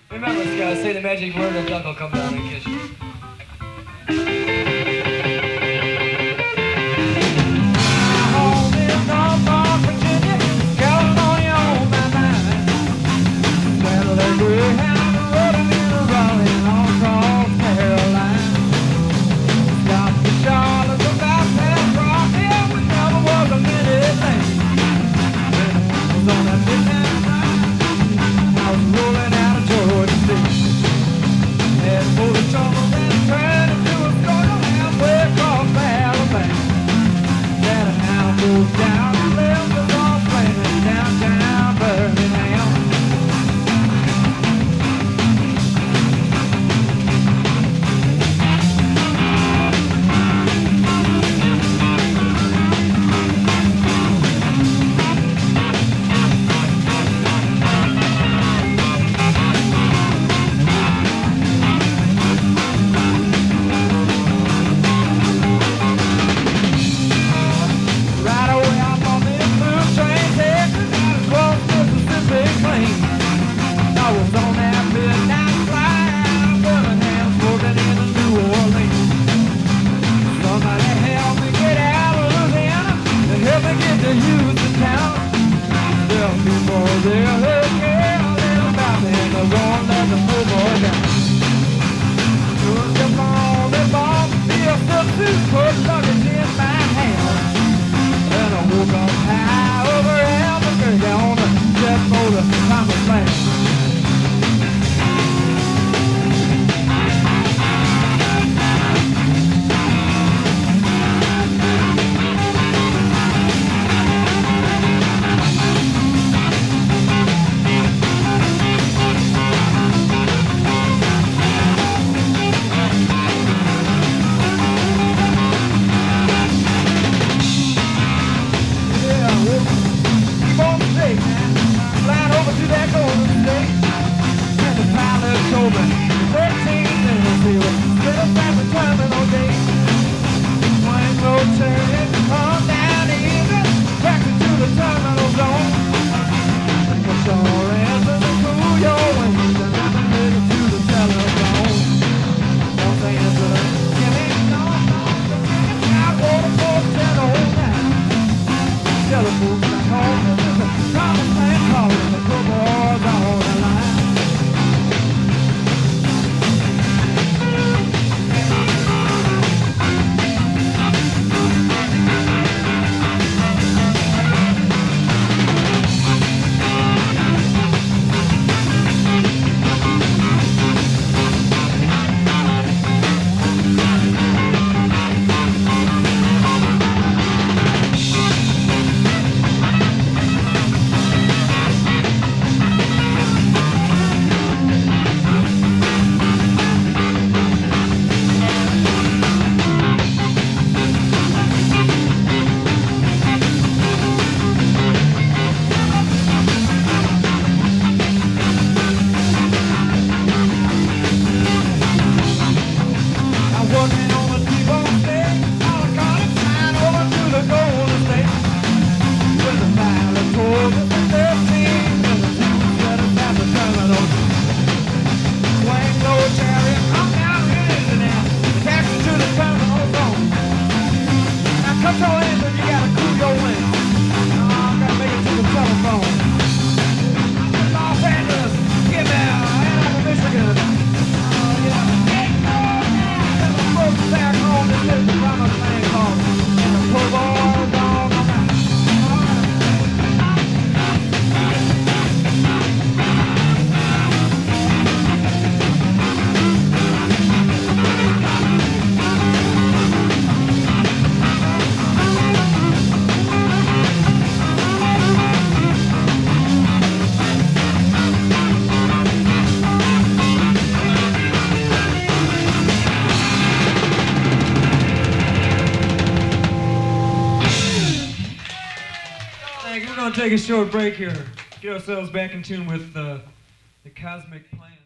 Remember, Scott, say the magic word and Doug will come down and kiss you. Home in Norfolk, Virginia, California on my mind. Cadillac Greyhound rolling in a Raleigh on across Carolina. Stopped in Charlotte, about past Rock Hill, which never was a minute late. When I was on that midnight ride, I was rolling out of Georgia State. Head full of trouble and turned into a struggle halfway across Alabama. That a hound moved down and left us all flaming downtown Birmingham. Right away I'm on this blue train, taking out across Mississippi clean. I was on that midnight flight out of Birmingham, swerving into New Orleans. Somebody help me get out of Louisiana and help me get to Houston town. There are people there who care a little about me and they won't let the poor boy down. Soon kept on, they bought me a substitute put luggage in my hand. And I woke up high over Albuquerque on a jet motor, promised land. Flying over to that Golden State, and the pilot told me 13 minutes he was still at the terminal gate. Swing low, turn it, come down easy, back into the terminal zone. Put your hands in the cool your wings, and I'm headed to the telephone. Don't answer, give me no, I want a 41009. Telephone's back home, and there's a promised land calling the poor boys on the line. Working on the T-bone stage, all the cars flying over to the Golden State. When the pilot told us the 13 minutes, he was set us at the terminal. Swing low, chariot, come down, easy now. Taxi to the terminal zone. Now cut your hands and you gotta cool your wings. I gotta make it to the telephone. Los Angeles, get down, Ann Arbor, Michigan. Back home, this is the promised land called, and the poor boys on the line. We're going to take a short break here. Get ourselves back in tune with the Cosmic Plan.